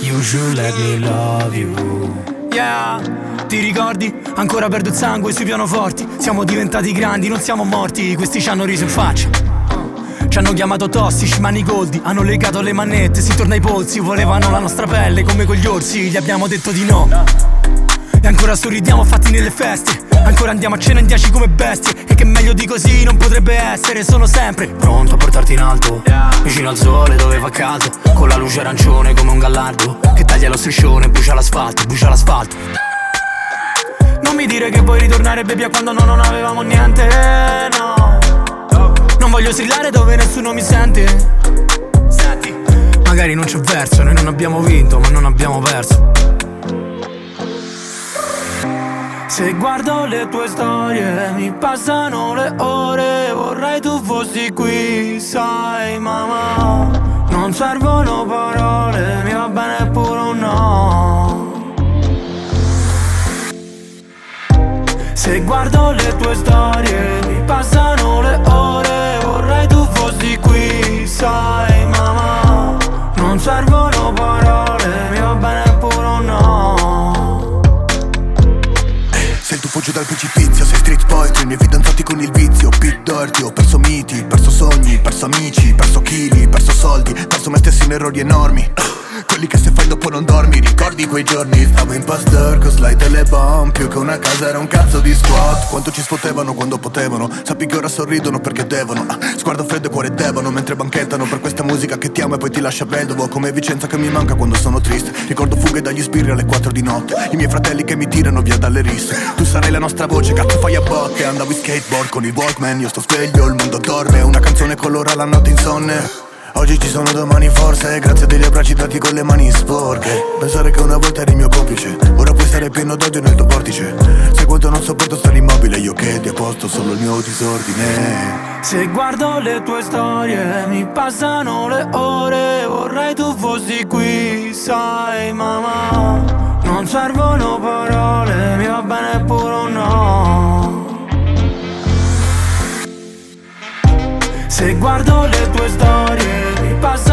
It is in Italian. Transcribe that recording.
You should let me love you. Yeah, ti ricordi? Ancora perdo il sangue sui pianoforti. Siamo diventati grandi, non siamo morti. Questi ci hanno riso in faccia. Ci hanno chiamato tossici, manigoldi. Hanno legato le manette, si torna ai polsi. Volevano la nostra pelle come con gli orsi. Gli abbiamo detto di no. E ancora sorridiamo fatti nelle feste. Ancora andiamo a cena in 10 come bestie. E che meglio di così non potrebbe essere. Sono sempre pronto a portarti in alto, vicino al sole dove fa caldo, con la luce arancione come un gallardo che taglia lo striscione e brucia l'asfalto, brucia l'asfalto. Non mi dire che vuoi ritornare baby a quando non avevamo niente, no. Non voglio strillare dove nessuno mi sente. Senti, magari non c'è verso, noi non abbiamo vinto ma non abbiamo perso. Se guardo le tue storie mi passano le ore. Vorrei tu fossi qui, sai mamma. Non servono parole, mi va bene pure un no. Se guardo le tue storie mi passano le ore. Vorrei tu fossi qui, sai mamma. Non servono parole, mi va bene pure un no. Sei il tuffo giù dal precipizio, sei street poetry, i miei fidanzati con il vizio. Pit dirty, ho perso miti, perso sogni, perso amici, perso chili, perso soldi, perso me stesso in errori enormi. Quelli che se fai dopo non dormi, ricordi quei giorni? Stavo in pastor con slide e le bomb, più che una casa era un cazzo di squat. Quanto ci sfotevano quando potevano, sappi che ora sorridono perché devono. Sguardo freddo e cuore devono mentre banchettano per questa musica che ti amo e poi ti lascia vedovo. Come Vicenza che mi manca quando sono triste, ricordo fughe dagli spirri alle 4 di notte, i miei fratelli che mi tirano via dalle risse. Tu sarai la nostra voce, cazzo fai a bocche. Andavo in skateboard con il Walkman, io sto sveglio, il mondo dorme. Una canzone colora la notte insonne. Oggi ci sono, domani forse, grazie a degli abbracci dati con le mani sporche. Pensare che una volta eri mio complice, ora puoi stare pieno d'odio nel tuo vortice. Se quanto non sopporto stare immobile, io che ti ho posto solo il mio disordine. Se guardo le tue storie mi passano le ore. Vorrei tu fossi qui, sai mamma. Non servono parole, mi va bene pure un no. Se guardo le tue storie mi passano